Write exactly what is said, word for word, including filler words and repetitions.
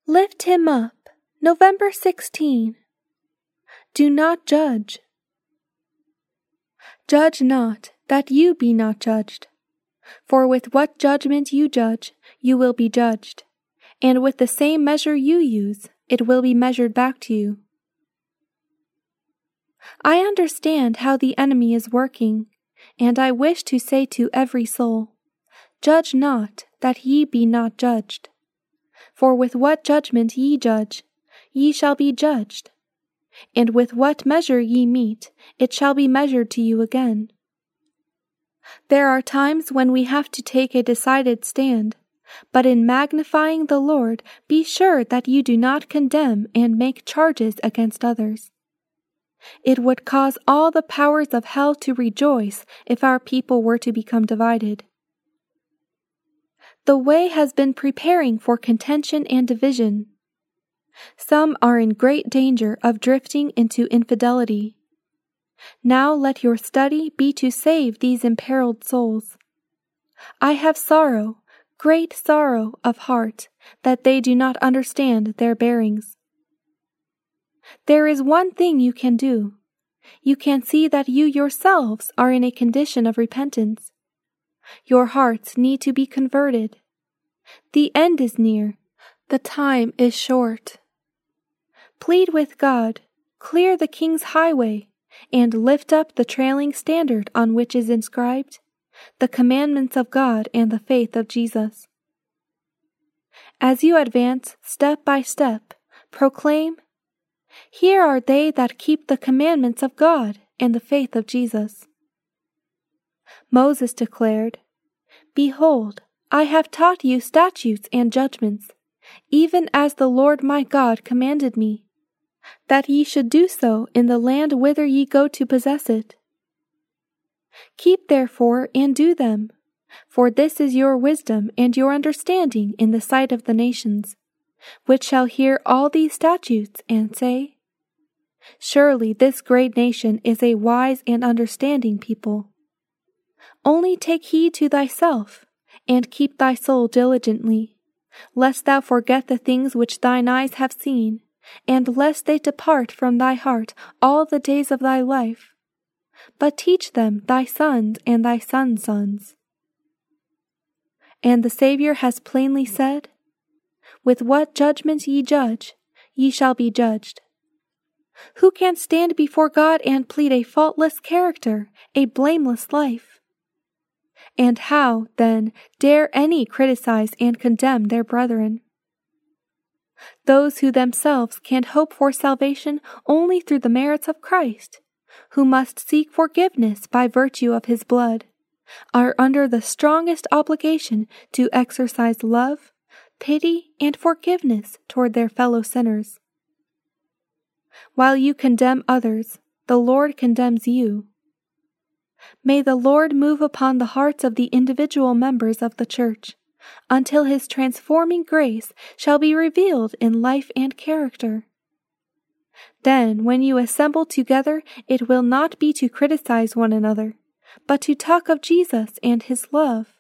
Lift him up. November sixteenth. Do not judge. Judge not, that you be not judged. For with what judgment you judge, you will be judged, and with the same measure you use, it will be measured back to you. I understand how the enemy is working, and I wish to say to every soul, judge not, that ye be not judged. For with what judgment ye judge, ye shall be judged, and with what measure ye meet, it shall be measured to you again. There are times when we have to take a decided stand, but in magnifying the Lord, be sure that you do not condemn and make charges against others. It would cause all the powers of hell to rejoice if our people were to become divided. The way has been preparing for contention and division. Some are in great danger of drifting into infidelity. Now let your study be to save these imperiled souls. I have sorrow, great sorrow of heart, that they do not understand their bearings. There is one thing you can do. You can see that you yourselves are in a condition of repentance. Your hearts need to be converted. The end is near. The time is short. Plead with God, clear the King's highway, and lift up the trailing standard on which is inscribed, the commandments of God and the faith of Jesus. As you advance step by step, proclaim, here are they that keep the commandments of God and the faith of Jesus. Moses declared, behold, I have taught you statutes and judgments, even as the Lord my God commanded me, that ye should do so in the land whither ye go to possess it. Keep therefore and do them, for this is your wisdom and your understanding in the sight of the nations, which shall hear all these statutes and say, surely this great nation is a wise and understanding people. Only take heed to thyself, and keep thy soul diligently, lest thou forget the things which thine eyes have seen, and lest they depart from thy heart all the days of thy life. But teach them thy sons and thy sons' sons. And the Savior has plainly said, with what judgment ye judge, ye shall be judged. Who can stand before God and plead a faultless character, a blameless life? And how, then, dare any criticize and condemn their brethren? Those who themselves can hope for salvation only through the merits of Christ, who must seek forgiveness by virtue of his blood, are under the strongest obligation to exercise love, pity, and forgiveness toward their fellow sinners. While you condemn others, the Lord condemns you. May the Lord move upon the hearts of the individual members of the church, until his transforming grace shall be revealed in life and character. Then, when you assemble together, it will not be to criticize one another, but to talk of Jesus and his love.